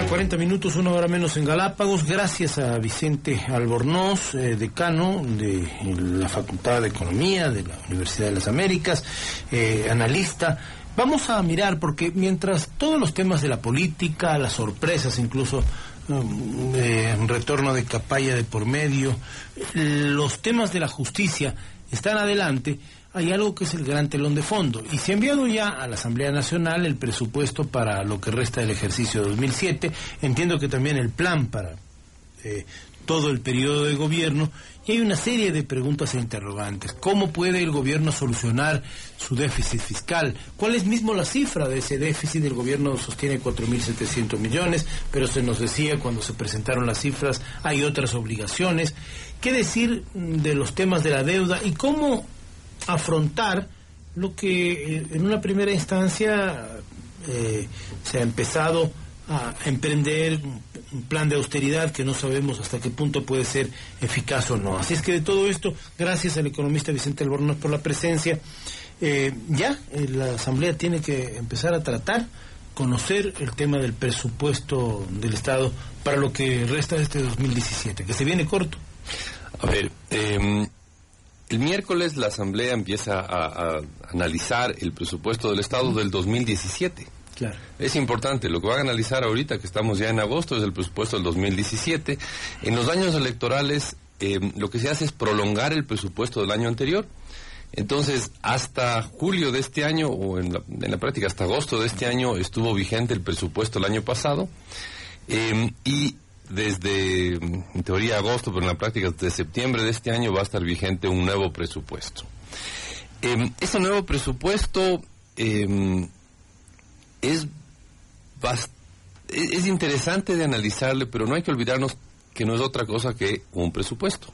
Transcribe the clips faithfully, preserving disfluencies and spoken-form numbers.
cuarenta minutos, una hora menos en Galápagos. Gracias a Vicente Albornoz, eh, decano de la Facultad de Economía de la Universidad de las Américas, eh, analista. Vamos a mirar, porque mientras todos los temas de la política, las sorpresas, incluso eh, un retorno de Capaya de por medio, los temas de la justicia están adelante, hay algo que es el gran telón de fondo, y se ha enviado ya a la Asamblea Nacional el presupuesto para lo que resta del ejercicio dos mil siete, entiendo que también el plan para eh, todo el periodo de gobierno, y hay una serie de preguntas e interrogantes. ¿Cómo puede el gobierno solucionar su déficit fiscal? ¿Cuál es mismo la cifra de ese déficit? El gobierno sostiene cuatro mil setecientos millones, pero se nos decía cuando se presentaron las cifras, hay otras obligaciones. ¿Qué decir de los temas de la deuda y cómo afrontar lo que eh, en una primera instancia eh, se ha empezado a emprender un plan de austeridad que no sabemos hasta qué punto puede ser eficaz o no? Así es que de todo esto, gracias al economista Vicente Albornoz por la presencia. Eh, ya eh, la Asamblea tiene que empezar a tratar, conocer el tema del presupuesto del Estado para lo que resta de este dos mil diecisiete, que se viene corto. A ver, eh, el miércoles la Asamblea empieza a, a analizar el presupuesto del Estado del dos mil diecisiete. Claro. Es importante, lo que van a analizar ahorita, que estamos ya en agosto, es el presupuesto del dos mil diecisiete. En los años electorales, eh, lo que se hace es prolongar el presupuesto del año anterior. Entonces, hasta julio de este año, o en la, en la práctica hasta agosto de este año, estuvo vigente el presupuesto del año pasado. Eh, y desde, en teoría, agosto, pero en la práctica desde septiembre de este año va a estar vigente un nuevo presupuesto. Eh, ese nuevo presupuesto eh, es, bast- es interesante de analizarle, pero no hay que olvidarnos que no es otra cosa que un presupuesto.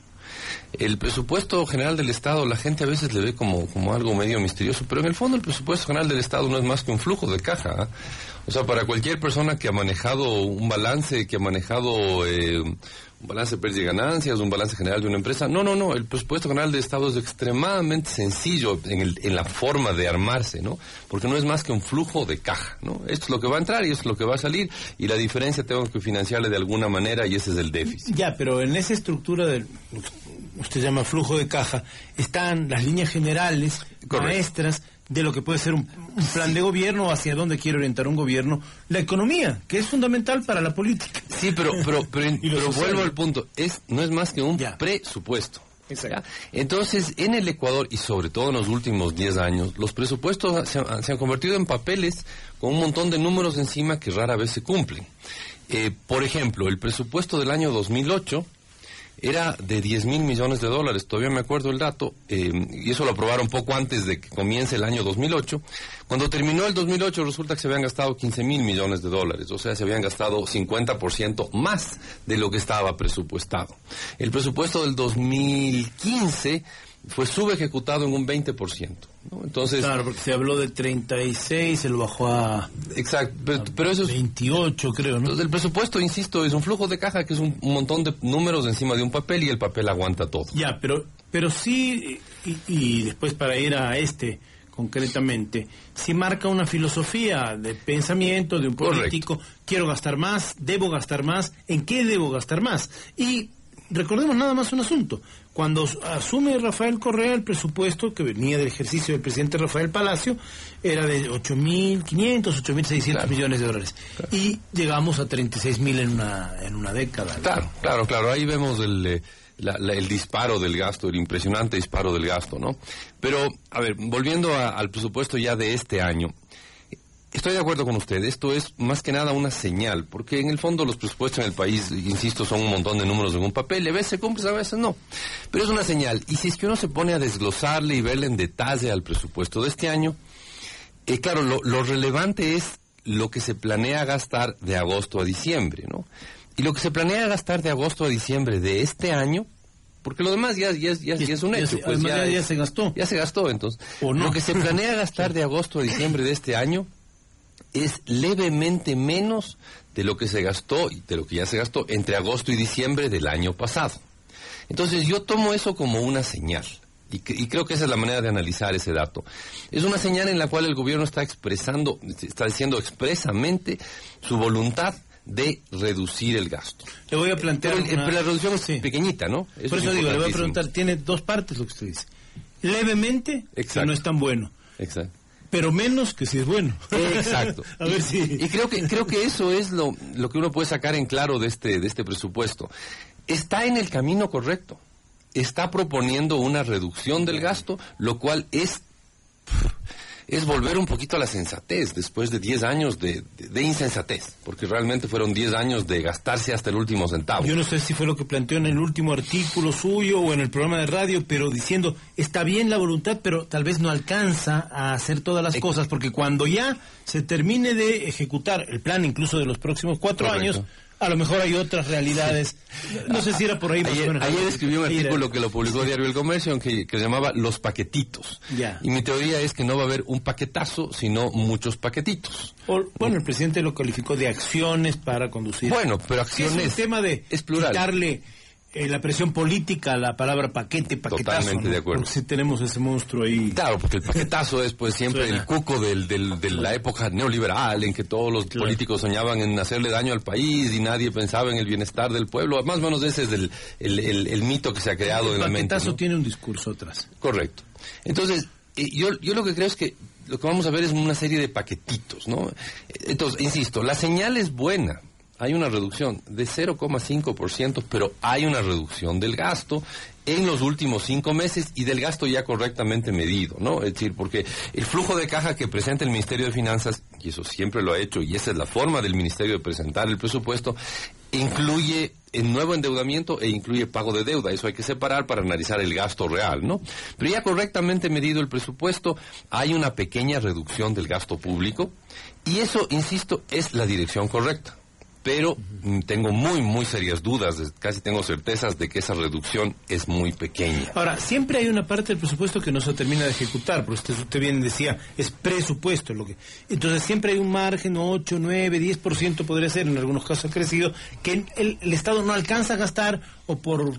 El presupuesto general del Estado, la gente a veces le ve como, como algo medio misterioso, pero en el fondo el presupuesto general del Estado no es más que un flujo de caja, ¿eh? O sea, para cualquier persona que ha manejado un balance, que ha manejado eh, un balance de pérdidas y ganancias, un balance general de una empresa, no, no, no, el presupuesto general del Estado es extremadamente sencillo en, el, en la forma de armarse, ¿no? Porque no es más que un flujo de caja, ¿no? Esto es lo que va a entrar y esto es lo que va a salir, y la diferencia tengo que financiarle de alguna manera, y ese es el déficit. Ya, pero en esa estructura del, usted llama flujo de caja, están las líneas generales, correcto, maestras, de lo que puede ser un, un plan sí. de gobierno, hacia dónde quiere orientar un gobierno, la economía, que es fundamental para la política. Sí, pero pero pero, pero vuelvo al punto, es no es más que un ya. presupuesto. Exacto. Entonces, en el Ecuador, y sobre todo en los últimos diez años, los presupuestos se han, se han convertido en papeles con un montón de números encima que rara vez se cumplen. Eh, por ejemplo, el presupuesto del año dos mil ocho era de diez mil millones de dólares, todavía me acuerdo el dato, eh, y eso lo aprobaron poco antes de que comience el año dos mil ocho. Cuando terminó el dos mil ocho resulta que se habían gastado quince mil millones de dólares, o sea, se habían gastado cincuenta por ciento más de lo que estaba presupuestado. El presupuesto del dos mil quince fue subejecutado en un veinte por ciento, ¿no? Entonces, claro, porque se habló de treinta y seis, se lo bajó a... Exacto, pero, pero eso es... veintiocho, creo, ¿no? Entonces, el presupuesto, insisto, es un flujo de caja que es un, un montón de números encima de un papel, y el papel aguanta todo. Ya, pero pero sí, y, y después para ir a este concretamente, sí marca una filosofía de pensamiento de un político. Correcto. Quiero gastar más, debo gastar más, ¿en qué debo gastar más? Y recordemos nada más un asunto. Cuando asume Rafael Correa, el presupuesto que venía del ejercicio del presidente Rafael Palacio era de ocho mil quinientos, ocho mil seiscientos claro. millones de dólares. Claro. Y llegamos a treinta y seis mil en una, en una década. Claro, ¿no? claro, claro. Ahí vemos el, la, la, el disparo del gasto, el impresionante disparo del gasto, ¿no? Pero, a ver, volviendo a, al presupuesto ya de este año, estoy de acuerdo con usted, esto es más que nada una señal, porque en el fondo los presupuestos en el país, insisto, son un montón de números en un papel, a veces se cumplen, a veces no, pero es una señal, y si es que uno se pone a desglosarle y verle en detalle al presupuesto de este año, eh, claro, lo, lo relevante es lo que se planea gastar de agosto a diciembre, ¿no? Y lo que se planea gastar de agosto a diciembre de este año, porque lo demás ya, ya, ya, ya es un hecho, ya, pues ya, ya, ya se gastó. Ya se gastó, entonces. ¿O no? Lo que se planea gastar de agosto a diciembre de este año es levemente menos de lo que se gastó, y de lo que ya se gastó, entre agosto y diciembre del año pasado. Entonces yo tomo eso como una señal, y, que, y creo que esa es la manera de analizar ese dato. Es una señal en la cual el gobierno está expresando, está diciendo expresamente su voluntad de reducir el gasto. Le voy a plantear Pero, una... pero la reducción es sí. pequeñita, ¿no? Eso Por eso es digo, le voy a preguntar, tiene dos partes lo que usted dice. Levemente, Exacto. que no es tan bueno. Exacto. Pero menos que si es bueno. Exacto. A ver y, si... y creo que creo que eso es lo, lo que uno puede sacar en claro de este, de este presupuesto. Está en el camino correcto. Está proponiendo una reducción del gasto, lo cual es... es volver un poquito a la sensatez después de diez años de, de, de insensatez, porque realmente fueron diez años de gastarse hasta el último centavo. Yo no sé si fue lo que planteó en el último artículo suyo o en el programa de radio, pero diciendo, está bien la voluntad, pero tal vez no alcanza a hacer todas las cosas, porque cuando ya se termine de ejecutar el plan incluso de los próximos cuatro Correcto. años, a lo mejor hay otras realidades. No sé si era por ahí. Ayer, bueno, ayer escribí un artículo era. que lo publicó Diario El Comercio que, que se llamaba Los Paquetitos. Ya. Y mi teoría es que no va a haber un paquetazo, sino muchos paquetitos. O, bueno, el presidente lo calificó de acciones para conducir. Bueno, pero acciones... Es un tema de es plural. quitarle eh, la presión política a la palabra paquete, paquetazo. Totalmente ¿no? de acuerdo. Porque si tenemos ese monstruo ahí... Claro, porque el paquetazo es pues siempre Suena. el cuco del, del, de la época neoliberal en que todos los claro. políticos soñaban en hacerle daño al país y nadie pensaba en el bienestar del pueblo. Más o menos ese es el, el, el, el mito que se ha creado el en la mente. El paquetazo ¿no? tiene un discurso atrás. Correcto. Entonces, eh, yo, yo lo que creo es que lo que vamos a ver es una serie de paquetitos, ¿no? Entonces, insisto, la señal es buena. Hay una reducción de cero coma cinco por ciento, pero hay una reducción del gasto en los últimos cinco meses y del gasto ya correctamente medido, ¿no? Es decir, porque el flujo de caja que presenta el Ministerio de Finanzas, y eso siempre lo ha hecho, y esa es la forma del Ministerio de presentar el presupuesto, incluye el nuevo endeudamiento e incluye pago de deuda. Eso hay que separar para analizar el gasto real, ¿no? Pero ya correctamente medido el presupuesto, hay una pequeña reducción del gasto público, y eso, insisto, es la dirección correcta. Pero uh-huh. tengo muy, muy serias dudas, casi tengo certezas de que esa reducción es muy pequeña. Ahora, siempre hay una parte del presupuesto que no se termina de ejecutar, porque usted, usted bien decía, es presupuesto. lo que Entonces siempre hay un margen, ocho, nueve, diez por ciento podría ser, en algunos casos ha crecido, que el, el Estado no alcanza a gastar o por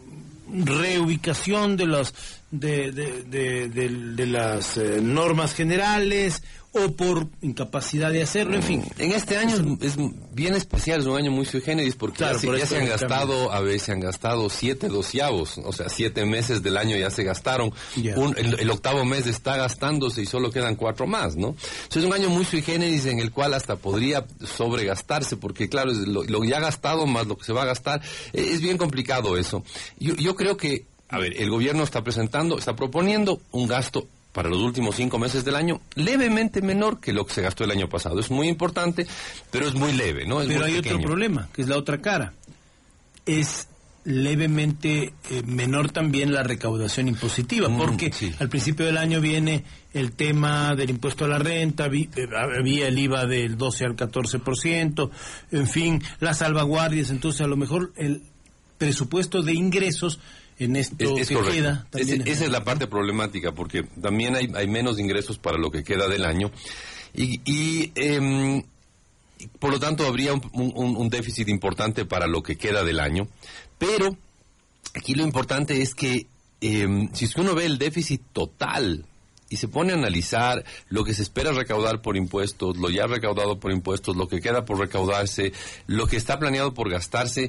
reubicación de, los, de, de, de, de, de las eh, normas generales o por incapacidad de hacerlo, en fin. En este año es, es bien especial, es un año muy sui generis, porque claro, ya, por ya se han gastado, cambio. a veces se han gastado siete doceavos, o sea, siete meses del año ya se gastaron, yeah. un, el, el octavo mes está gastándose y solo quedan cuatro más, ¿no? Entonces es un año muy sui generis en el cual hasta podría sobregastarse, porque claro, es lo, lo ya gastado más lo que se va a gastar, es bien complicado eso. Yo, yo creo que, a ver, el gobierno está presentando, está proponiendo un gasto para los últimos cinco meses del año, levemente menor que lo que se gastó el año pasado. Es muy importante, pero es muy leve, ¿no? Es pero hay pequeño. Otro problema, que es la otra cara. Es levemente eh, menor también la recaudación impositiva, mm, porque sí. al principio del año viene el tema del impuesto a la renta, vi, eh, había el I V A del doce al catorce por ciento, en fin, las salvaguardias, entonces a lo mejor el presupuesto de ingresos en esto es, es que correcto. queda también es, esa es la parte problemática, porque también hay, hay menos ingresos para lo que queda del año y, y eh, por lo tanto habría un, un, un déficit importante para lo que queda del año, pero aquí lo importante es que eh, si es que uno ve el déficit total y se pone a analizar lo que se espera recaudar por impuestos, lo ya recaudado por impuestos, lo que queda por recaudarse, lo que está planeado por gastarse,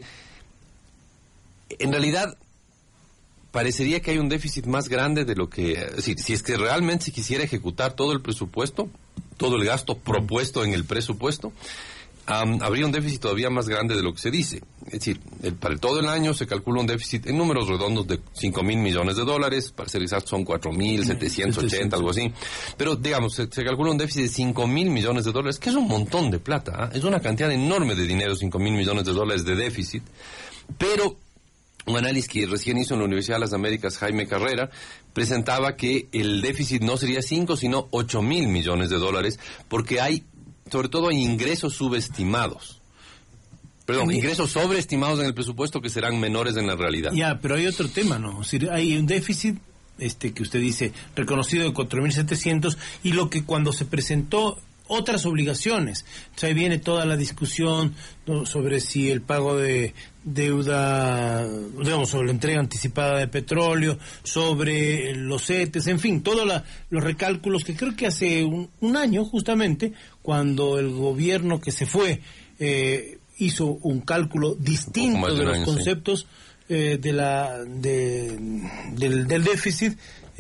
en realidad parecería que hay un déficit más grande de lo que... Es decir, si es que realmente se quisiera ejecutar todo el presupuesto, todo el gasto propuesto en el presupuesto, um, habría un déficit todavía más grande de lo que se dice. Es decir, el, para todo el año se calcula un déficit en números redondos de cinco mil millones de dólares, para ser exactos son cuatro mil setecientos ochenta, algo así. Pero, digamos, se, se calcula un déficit de cinco mil millones de dólares, que es un montón de plata, ¿eh? Es una cantidad enorme de dinero, cinco mil millones de dólares de déficit, pero... Un análisis que recién hizo en la Universidad de las Américas Jaime Carrera presentaba que el déficit no sería cinco, sino ocho mil millones de dólares, porque hay, sobre todo hay ingresos subestimados. Perdón, ingresos sobreestimados en el presupuesto que serán menores en la realidad. Ya, pero hay otro tema, ¿no? Es decir, hay un déficit este que usted dice reconocido de cuatro mil setecientos y lo que cuando se presentó otras obligaciones. Entonces ahí viene toda la discusión, ¿no?, sobre si el pago de deuda, digamos, sobre la entrega anticipada de petróleo, sobre los C E T E S, en fin, todos la, los recálculos que creo que hace un, un año justamente, cuando el gobierno que se fue eh, hizo un cálculo distinto de, de los año, conceptos sí. eh, de la de, del, del déficit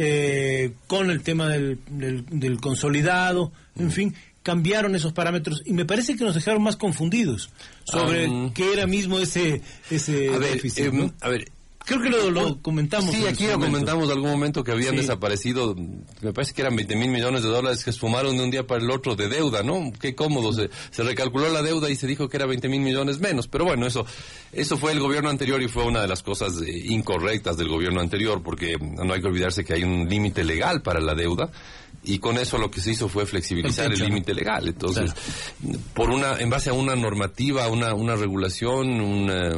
eh, con el tema del, del, del consolidado, en mm. fin, cambiaron esos parámetros y me parece que nos dejaron más confundidos sobre um, qué era mismo ese ese a ver, déficit. Eh, ¿no? A ver, creo que lo, lo comentamos. Sí, aquí lo comentamos algún momento que habían sí. desaparecido, me parece que eran veinte mil millones de dólares que esfumaron de un día para el otro de deuda, ¿no? Qué cómodo, se, se recalculó la deuda y se dijo que era veinte mil millones menos, pero bueno, eso eso fue el gobierno anterior y fue una de las cosas eh, incorrectas del gobierno anterior, porque no hay que olvidarse que hay un límite legal para la deuda. Y con eso lo que se hizo fue flexibilizar el límite legal. Entonces, claro. por una, en base a una normativa, una, una regulación, una,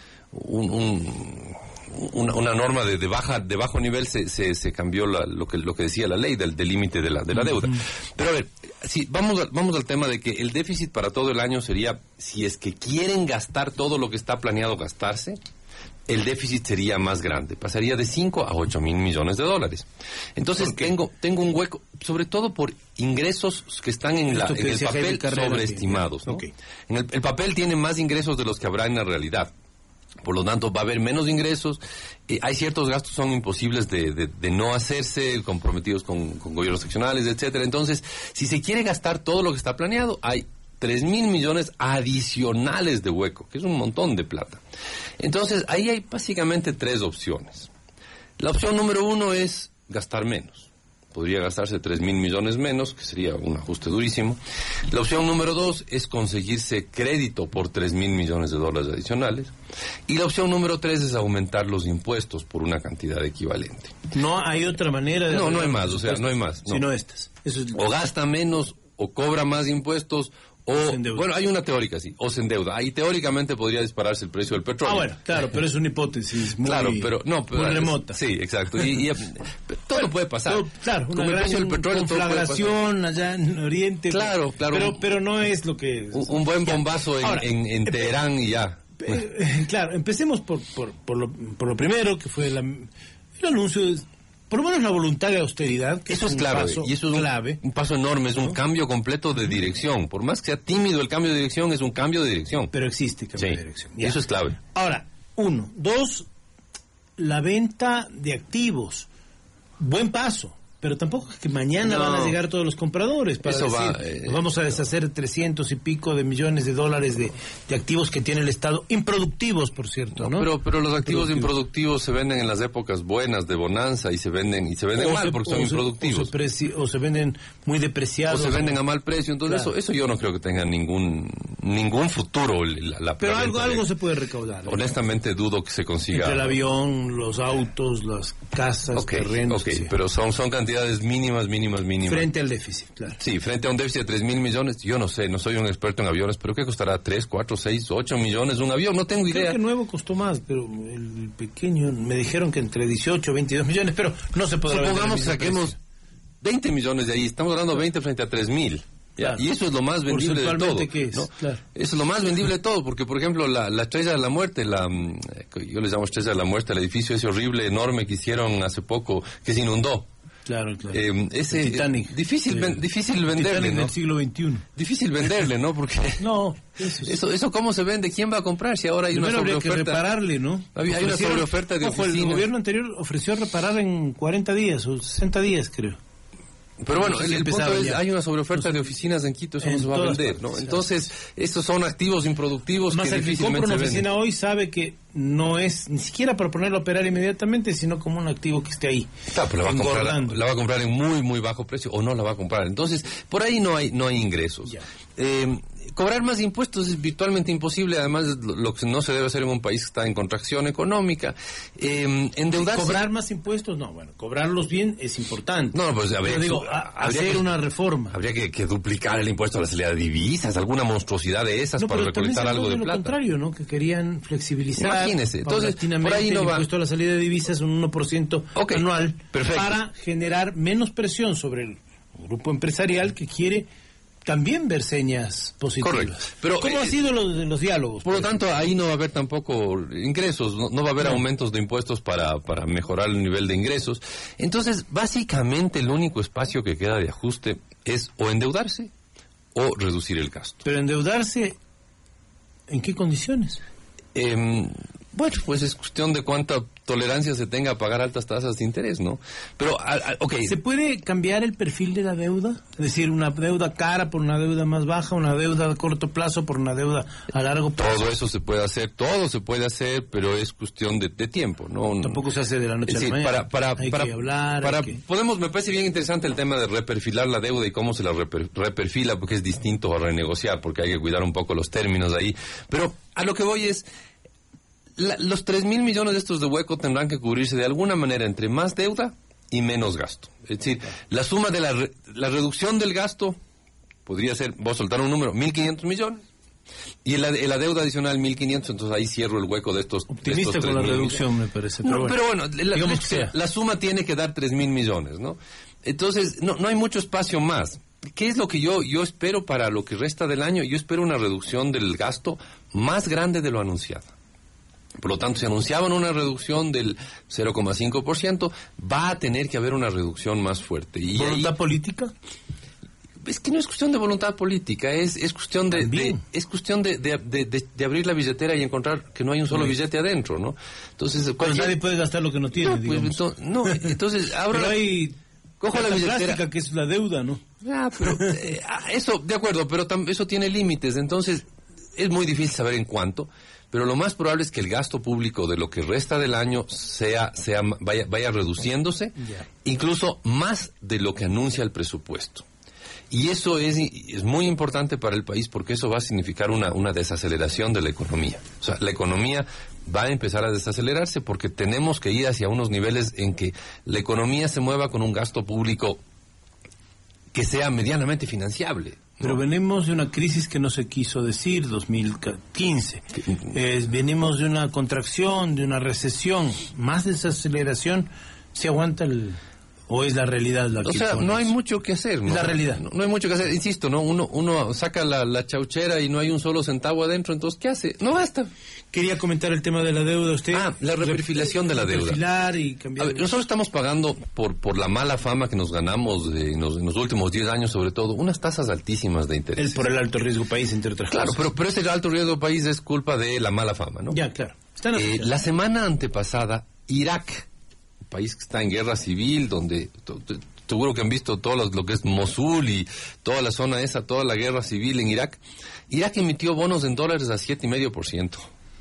un, un, una, una norma de, de baja, de bajo nivel se, se, se cambió la, lo que, lo que decía la ley del, del límite de la, de la deuda. Uh-huh. Pero a ver, si vamos, a, vamos al tema de que el déficit para todo el año sería, si es que quieren gastar todo lo que está planeado gastarse, el déficit sería más grande, pasaría de cinco a ocho mil millones de dólares. Entonces tengo tengo un hueco, sobre todo por ingresos que están en, la, en el papel sobreestimados, ¿no? Okay. En el, el papel tiene más ingresos de los que habrá en la realidad. Por lo tanto, va a haber menos ingresos. Eh, hay ciertos gastos que son imposibles de, de, de no hacerse, comprometidos con, con gobiernos seccionales, etcétera. Entonces, si se quiere gastar todo lo que está planeado, hay tres mil millones adicionales de hueco, que es un montón de plata. Entonces, ahí hay básicamente tres opciones. La opción número uno es gastar menos. Podría gastarse tres mil millones menos, que sería un ajuste durísimo. La opción número dos es conseguirse crédito por tres mil millones de dólares adicionales. Y la opción número tres es aumentar los impuestos por una cantidad equivalente. No hay otra manera de... No, no hay más, o sea, no hay más. No. Sino estas. Eso es... O gasta menos, o cobra más impuestos, o, bueno, hay una teórica, sí, o se endeuda. Ahí teóricamente podría dispararse el precio del petróleo. Ah, bueno, claro, pero es una hipótesis muy, claro, pero, no, pero, muy remota. Sí, exacto. Y, y todo bueno, puede pasar. Todo, claro, una gran el precio del petróleo, conflagración allá en Oriente. Claro, claro. Pero, pero no es lo que... Un, un buen bombazo en, Ahora, en, en Teherán y ya. Eh, claro, empecemos por, por, por, lo, por lo primero, que fue la, el anuncio de... Por lo menos la voluntad de austeridad, que eso es, es un clave, paso y eso es un, clave. un paso enorme, es ¿no? un cambio completo de dirección. Por más que sea tímido el cambio de dirección, es un cambio de dirección. Pero existe cambio sí, de dirección. Ya. Eso es clave. Ahora, uno. Dos, la venta de activos. Buen paso. Pero tampoco es que mañana no. van a llegar todos los compradores para Eso decir, va, eh, nos vamos a deshacer no. trescientos y pico de millones de dólares de, de activos que tiene el Estado, improductivos, por cierto, ¿no? ¿no? Pero, pero los activos improductivos se venden en las épocas buenas de bonanza y se venden y se venden o mal se, porque son o improductivos. Se, o, se preci- o se venden muy depreciados. O se venden a mal precio, entonces claro. eso, eso yo no creo que tenga ningún ningún futuro. La, la pero algo, algo de, se puede recaudar. ¿eh? Honestamente dudo que se consiga. Entre el avión, los autos, las casas, okay, terrenos. Ok, pero son, son cantidades mínimas, mínimas, mínimas. Frente al déficit, claro. Sí, frente a un déficit de tres mil millones, yo no sé, no soy un experto en aviones, pero ¿qué costará? ¿tres, cuatro, seis, ocho millones un avión? No tengo idea. Creo que nuevo costó más, pero el pequeño, me dijeron que entre dieciocho, veintidós millones, pero no se podrá vender. Supongamos que saquemos veinte millones de ahí, estamos hablando veinte frente a tres mil. Claro. Y eso es lo más vendible de todo. ¿Qué es? ¿no? Claro. Eso es lo más vendible de todo, porque por ejemplo la, la Estrella de la Muerte, la, yo les llamo Estrella de la Muerte, el edificio ese horrible, enorme que hicieron hace poco, que se inundó. Claro, claro. Eh, ese el Titanic. Eh, difícil, el, ven, difícil venderle, Titanic ¿no? del siglo veintiuno. Difícil venderle, ¿no? Porque no, eso, es... eso, eso cómo se vende, quién va a comprar si ahora hay Primero una sobreoferta. Habría que repararle, ¿no? Hay, hay una sobreoferta de ojo, oficinas. El gobierno anterior ofreció reparar en cuarenta días o sesenta días, creo. Pero bueno, el, el punto es, ya. hay una sobreoferta de oficinas en Quito, eso en no se va a vender, partes, ¿no? claro. Entonces, estos son activos improductivos más que el que difícilmente compra una se oficina venden. hoy sabe que no es ni siquiera para ponerlo a operar inmediatamente, sino como un activo que esté ahí. Claro, pero la va, a comprar, la va a comprar en muy, muy bajo precio o no la va a comprar. Entonces, por ahí no hay no hay ingresos. Eh, cobrar más impuestos es virtualmente imposible, además lo, lo que no se debe hacer en un país que está en contracción económica. Eh, endeudarse... ¿Cobrar más impuestos? No, bueno, cobrarlos bien es importante. No, pues a ver, pero digo, a, hacer que, una reforma. Habría que, que duplicar el impuesto a la salida de divisas, alguna monstruosidad de esas no, para recolectar algo de lo plata. contrario, ¿no? Que querían flexibilizar. Imagínese, entonces, por ahí no el va. impuesto a la salida de divisas un uno por ciento okay, anual perfecto. Para generar menos presión sobre el grupo empresarial que quiere también ver señas positivas. Correcto. Pero, ¿Cómo eh, han sido los, los diálogos? Por lo tanto, ahí no va a haber tampoco ingresos, no, no va a haber no. aumentos de impuestos para, para mejorar el nivel de ingresos. Entonces, básicamente, el único espacio que queda de ajuste es o endeudarse o reducir el gasto. Pero endeudarse ¿En qué condiciones? Eh, bueno, pues es cuestión de cuánta tolerancia se tenga a pagar altas tasas de interés, ¿no? Pero, a, a, okay. ¿Se puede cambiar el perfil de la deuda? Es decir, una deuda cara por una deuda más baja, una deuda a corto plazo por una deuda a largo plazo. Todo eso se puede hacer, todo se puede hacer, pero es cuestión de, de tiempo, ¿no? Tampoco se hace de la noche a la mañana. Para, para, hay para, que hablar. Para, que... podemos, me parece bien interesante el tema de reperfilar la deuda y cómo se la reper, reperfila, porque es distinto a renegociar, porque hay que cuidar un poco los términos ahí. Pero a lo que voy es... La, los tres mil millones de estos de hueco tendrán que cubrirse de alguna manera entre más deuda y menos gasto. Es decir, la suma de la, re, la reducción del gasto podría ser, voy a soltar un número, mil quinientos millones. Y en la, en la deuda adicional mil quinientos, entonces ahí cierro el hueco de estos. Optimista de estos con la reducción, millones. Me parece. Pero no, bueno, pero bueno la, digamos que la, la suma tiene que dar tres mil millones, ¿no? Entonces, no, no hay mucho espacio más. ¿Qué es lo que yo, yo espero para lo que resta del año? Yo espero una reducción del gasto más grande de lo anunciado. Por lo tanto, si anunciaban una reducción del cero coma cinco por ciento, va a tener que haber una reducción más fuerte. Y ¿Voluntad ahí, política? Es que no es cuestión de voluntad política, es, es cuestión de, de es cuestión de, de, de, de, de abrir la billetera y encontrar que no hay un solo sí. billete adentro, ¿no? Entonces, cualquier... Pues nadie puede gastar lo que no tiene, no, pues, entonces, no, entonces abro pero la... hay cojo la billetera plástica, que es la deuda, ¿no? Ah, pero eh, eso, de acuerdo, pero tam, eso tiene límites, entonces es muy difícil saber en cuánto. Pero lo más probable es que el gasto público de lo que resta del año sea, sea vaya, vaya reduciéndose, yeah. incluso más de lo que anuncia el presupuesto. Y eso es, es muy importante para el país porque eso va a significar una, una desaceleración de la economía. O sea, la economía va a empezar a desacelerarse porque tenemos que ir hacia unos niveles en que la economía se mueva con un gasto público que sea medianamente financiable. Pero no. venimos de una crisis que no se quiso decir, dos mil quince. Eh, venimos de una contracción, de una recesión, más desaceleración. ¿Se aguanta el...? ¿O es la realidad la que O sea, pones? no hay mucho que hacer, ¿no? Es la realidad. No, no hay mucho que hacer, insisto, ¿no? Uno, uno saca la, la chauchera y no hay un solo centavo adentro, entonces, ¿qué hace? No basta. Quería comentar el tema de la deuda, usted. Ah, la reperfilación de la deuda. Reperfilar y cambiar. A ver, nosotros estamos pagando por por la mala fama que nos ganamos de, en, los, en los últimos diez años, sobre todo, unas tasas altísimas de interés. El, por el alto riesgo país, entre otras claro, cosas. Claro, pero, pero ese alto riesgo país es culpa de la mala fama, ¿no? Ya, claro. Están eh, la semana antepasada, Irak, un país que está en guerra civil, donde... seguro que han visto todo lo, lo que es Mosul y toda la zona esa, toda la guerra civil en Irak. Irak emitió bonos en dólares a siete coma cinco por ciento.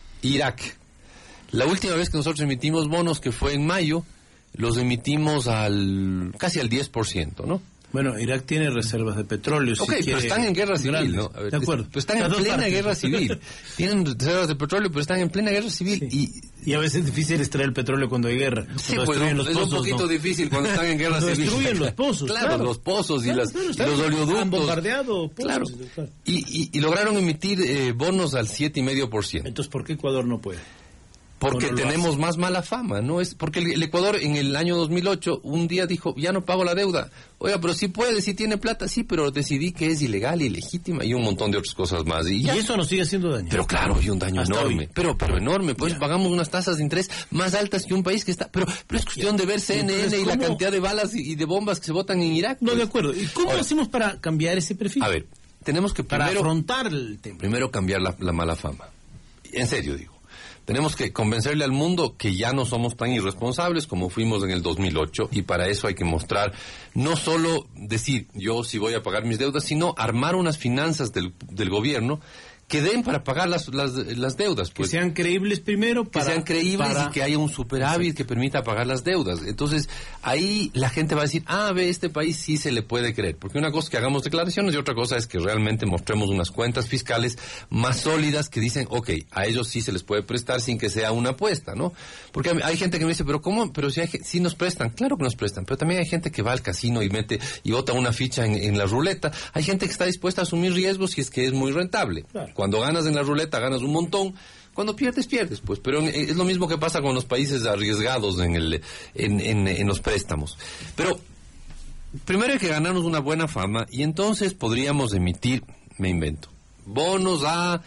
Irak. La última vez que nosotros emitimos bonos, que fue en mayo, los emitimos al casi al diez por ciento, ¿no? Bueno, Irak tiene reservas de petróleo. Ok, si pero están en guerra civil, grandes. ¿no? A ver, de acuerdo. Pero están en plena partes. guerra civil. Tienen reservas de petróleo, pero están en plena guerra civil. Sí. Y, y a veces es difícil extraer el petróleo cuando hay guerra. Sí, pues no, los es pozos, un poquito no. difícil cuando están en guerra civil. Destruyen los pozos. Claro, claro. los pozos y, claro, las, claro, y los oleoductos. Han bombardeado pozos. Claro. claro. Y, y, y lograron emitir eh, bonos al siete coma cinco por ciento. Entonces, ¿por qué Ecuador no puede? Porque no tenemos hace. más mala fama, ¿no? Es porque el, el Ecuador en el año dos mil ocho un día dijo, ya no pago la deuda. Oiga, pero sí puede, sí tiene plata, sí, pero decidí que es ilegal, ilegítima y un montón de otras cosas más. Y, y eso nos sigue haciendo daño. Pero claro, hay un daño Hasta enorme. Hoy. Pero pero enorme, pues ya. pagamos unas tasas de interés más altas que un país que está... Pero, pero es cuestión ya. de ver C N N Entonces, y la cantidad de balas y, y de bombas que se botan en Irak. No, pues. de acuerdo. ¿Y cómo Ahora, hacemos para cambiar ese perfil? A ver, tenemos que para primero... afrontar el tema. Primero cambiar la, la mala fama. En serio, digo. Tenemos que convencerle al mundo que ya no somos tan irresponsables como fuimos en el dos mil ocho y para eso hay que mostrar, no solo decir yo sí voy a pagar mis deudas, sino armar unas finanzas del, del gobierno que den para pagar las, las, las deudas. Pues, que sean creíbles primero. Para, que sean creíbles para... y que haya un superávit Exacto. que permita pagar las deudas. Entonces, ahí la gente va a decir, ah, ve, este país sí se le puede creer. Porque una cosa es que hagamos declaraciones y otra cosa es que realmente mostremos unas cuentas fiscales más sólidas que dicen, ok, a ellos sí se les puede prestar sin que sea una apuesta, ¿no? Porque hay gente que me dice, pero ¿cómo? Pero si hay, si nos prestan, claro que nos prestan, pero también hay gente que va al casino y mete y bota una ficha en, en la ruleta. Hay gente que está dispuesta a asumir riesgos si es que es muy rentable. Claro. Cuando ganas en la ruleta, ganas un montón. Cuando pierdes, pierdes, pues. Pero es lo mismo que pasa con los países arriesgados en, el, en, en, en los préstamos. Pero primero hay que ganarnos una buena fama y entonces podríamos emitir, me invento, bonos a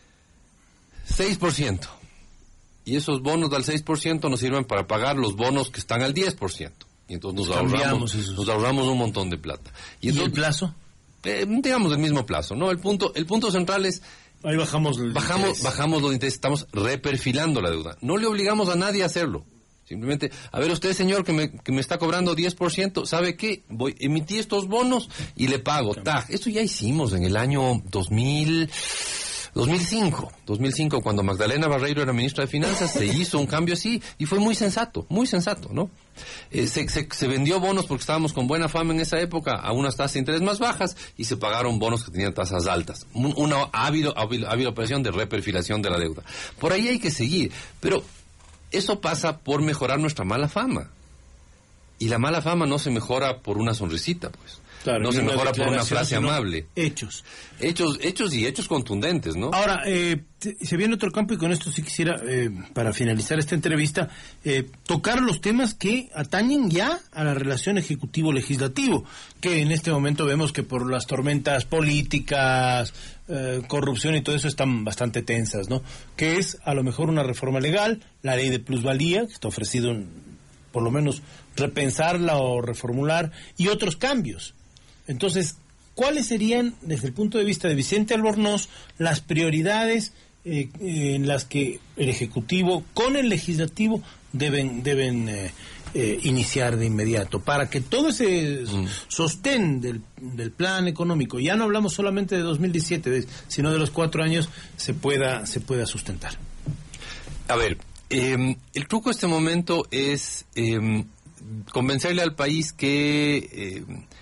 seis por ciento. Y esos bonos al seis por ciento nos sirven para pagar los bonos que están al diez por ciento. Y entonces nos ahorramos, nos ahorramos un montón de plata. ¿Y, ¿Y entonces, el plazo? Eh, digamos el mismo plazo, ¿no? El punto, el punto central es Ahí bajamos el bajamos, interés. bajamos los intereses, estamos reperfilando la deuda. No le obligamos a nadie a hacerlo. Simplemente, a ver, usted, señor, que me, que me está cobrando diez por ciento, ¿sabe qué? Voy, emití estos bonos y le pago. ¡Taj! Esto ya hicimos en el año dos mil, dos mil cinco. dos mil cinco, cuando Magdalena Barreiro era ministra de Finanzas, se hizo un cambio así y fue muy sensato, muy sensato, ¿no? Eh, se, se, se vendió bonos porque estábamos con buena fama en esa época a unas tasas de interés más bajas y se pagaron bonos que tenían tasas altas. Un, una hábil, hábil, hábil operación de reperfilación de la deuda. Por ahí hay que seguir, pero eso pasa por mejorar nuestra mala fama. Y la mala fama no se mejora por una sonrisita, pues. Claro, no se mejora por una frase amable. Hechos. Hechos, hechos y hechos contundentes, ¿no? Ahora, eh, se viene otro campo y con esto sí quisiera, eh, para finalizar esta entrevista, eh, tocar los temas que atañen ya a la relación ejecutivo-legislativo, que en este momento vemos que por las tormentas políticas, eh, corrupción y todo eso están bastante tensas, ¿no? Que es a lo mejor una reforma legal, la ley de plusvalía, que está ofrecido en, por lo menos repensarla o reformular, y otros cambios. Entonces, ¿cuáles serían, desde el punto de vista de Vicente Albornoz, las prioridades eh, en las que el Ejecutivo con el Legislativo deben deben eh, eh, iniciar de inmediato para que todo ese mm. sostén del, del plan económico, ya no hablamos solamente de dos mil diecisiete, sino de los cuatro años, se pueda se pueda sustentar? A ver, eh, el truco de este momento es eh, convencerle al país que eh,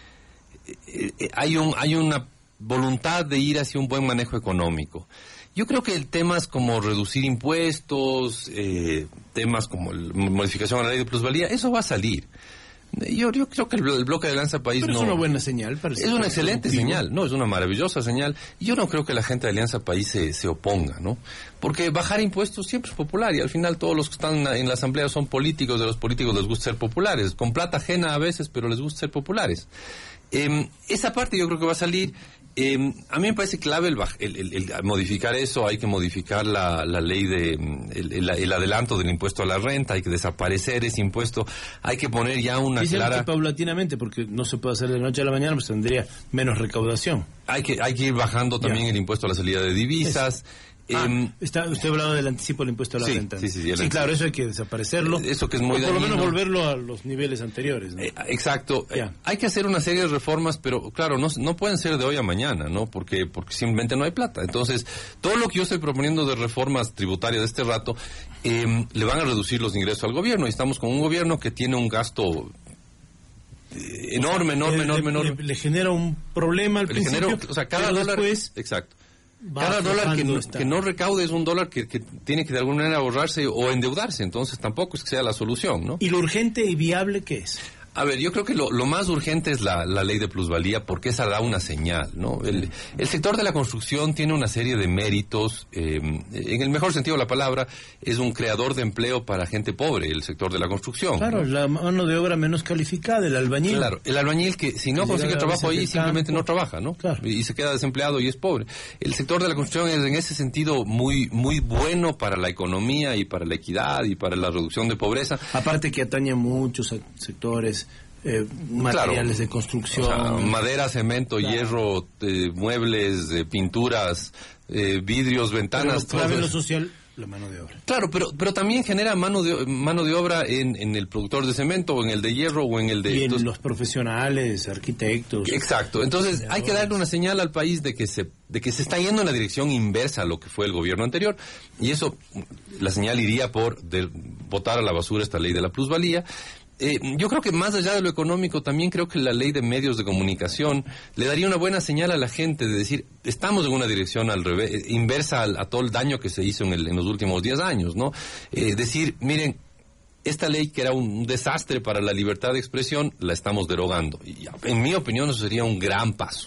eh, hay un hay una voluntad de ir hacia un buen manejo económico. Yo creo que temas como reducir impuestos, eh, temas como la modificación a la ley de plusvalía, eso va a salir. Yo, yo creo que el, el bloque de Alianza País Pero no... es una buena señal. Es una excelente señal, no, es una maravillosa señal. Y yo no creo que la gente de Alianza País se, se oponga, ¿no? Porque bajar impuestos siempre es popular y al final todos los que están en la asamblea son políticos, de los políticos les gusta ser populares, con plata ajena a veces, pero les gusta ser populares. Eh, esa parte yo creo que va a salir. Eh, a mí me parece clave el, el, el, el modificar eso. Hay que modificar la, la ley de el, el, el adelanto del impuesto a la renta, hay que desaparecer ese impuesto, hay que poner ya una Dicen clara... que paulatinamente, porque no se puede hacer de la noche a la mañana, pues tendría menos recaudación. Hay que hay que ir bajando también ya. El impuesto a la salida de divisas. Es. Ah, eh, está, usted hablaba del anticipo del impuesto a la sí, renta. Sí, sí, sí, sí claro, eso hay que desaparecerlo. Eso que es muy o por dañino. lo menos volverlo a los niveles anteriores, ¿no? Eh, exacto. Eh, hay que hacer una serie de reformas, pero claro, no, no pueden ser de hoy a mañana, ¿no? Porque, porque simplemente no hay plata. Entonces, todo lo que yo estoy proponiendo de reformas tributarias de este rato, eh, le van a reducir los ingresos al gobierno. Y estamos con un gobierno que tiene un gasto... Eh, enorme, enorme, le, enorme, le, enorme. Le, le genera un problema al le principio, genera, o sea, cada dólar, después... Exacto. Cada dólar que no, que no recaude es un dólar que, que tiene que de alguna manera ahorrarse o endeudarse, entonces tampoco es que sea la solución, ¿no? ¿Y lo urgente y viable qué es? A ver, yo creo que lo, lo más urgente es la, la ley de plusvalía, porque esa da una señal, ¿no? El, el sector de la construcción tiene una serie de méritos, eh, en el mejor sentido de la palabra, es un creador de empleo para gente pobre, el sector de la construcción. Claro, ¿no? La mano de obra menos calificada, el albañil. Claro, el albañil que si no que consigue trabajo ahí simplemente campo. no trabaja, ¿no? Claro. Y, y se queda desempleado y es pobre. El sector de la construcción es en ese sentido muy, muy bueno para la economía y para la equidad y para la reducción de pobreza. Aparte que atañe a muchos sectores... Eh, materiales claro, de construcción, o sea, madera, cemento, claro. hierro, eh, muebles, eh, pinturas, eh, vidrios, ventanas, pero todo lo social, la mano de obra. Claro, pero pero también genera mano de mano de obra en, en el productor de cemento, o en el de hierro, o en el de... Y en entonces, los profesionales, arquitectos. Exacto, entonces hay que darle una señal al país de que se de que se está yendo en la dirección inversa a lo que fue el gobierno anterior, y eso, la señal iría por de, botar a la basura esta ley de la plusvalía. Eh, yo creo que más allá de lo económico, también creo que la ley de medios de comunicación le daría una buena señal a la gente de decir, estamos en una dirección al revés, inversa al, a todo el daño que se hizo en, el, en los últimos diez años, ¿no? Eh, decir, miren, esta ley que era un desastre para la libertad de expresión, la estamos derogando. Y en mi opinión eso sería un gran paso.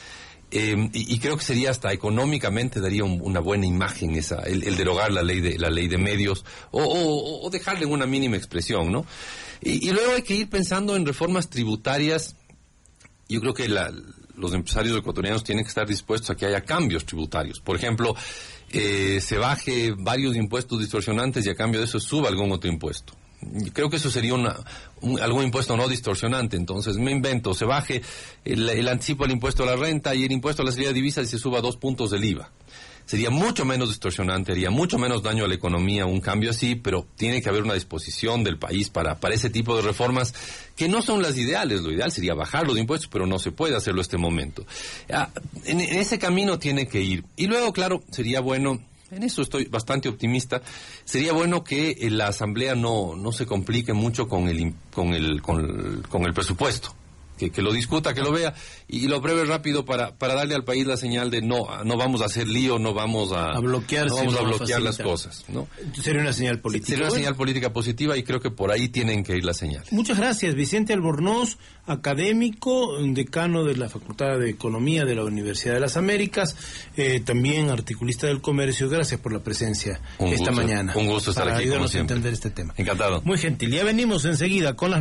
Eh, y, y creo que sería hasta económicamente daría un, una buena imagen esa, el, el derogar la ley de la ley de medios o, o, o dejarle una mínima expresión, ¿no? Y, y luego hay que ir pensando en reformas tributarias. Yo creo que la, los empresarios ecuatorianos tienen que estar dispuestos a que haya cambios tributarios. Por ejemplo, eh, se baje varios impuestos distorsionantes y a cambio de eso suba algún otro impuesto. Creo que eso sería una, un, algún impuesto no distorsionante. Entonces me invento, se baje el, el anticipo al impuesto a la renta y el impuesto a la salida de divisas y se suba dos puntos del I V A. sería mucho menos distorsionante, haría mucho menos daño a la economía un cambio así, pero tiene que haber una disposición del país para, para ese tipo de reformas que no son las ideales. Lo ideal sería bajar los impuestos, pero no se puede hacerlo en este momento. Ah, en, en ese camino tiene que ir. Y luego, claro, sería bueno... En eso estoy bastante optimista. Sería bueno que la Asamblea no no se complique mucho con el con el con el, con el presupuesto, que, que lo discuta, que lo vea y lo apruebe rápido para para darle al país la señal de no no vamos a hacer lío, no vamos a, a bloquear, no vamos no a bloquear a las cosas, ¿no? Sería una señal política. Sería una bueno. señal política positiva y creo que por ahí tienen que ir las señales. Muchas gracias, Vicente Albornoz, académico, decano de la Facultad de Economía de la Universidad de las Américas, eh, también articulista del comercio. Gracias por la presencia un esta gusto, mañana. Un gusto estar para aquí como ayudarnos siempre. a entender este tema. Encantado. Muy gentil. Ya venimos enseguida con las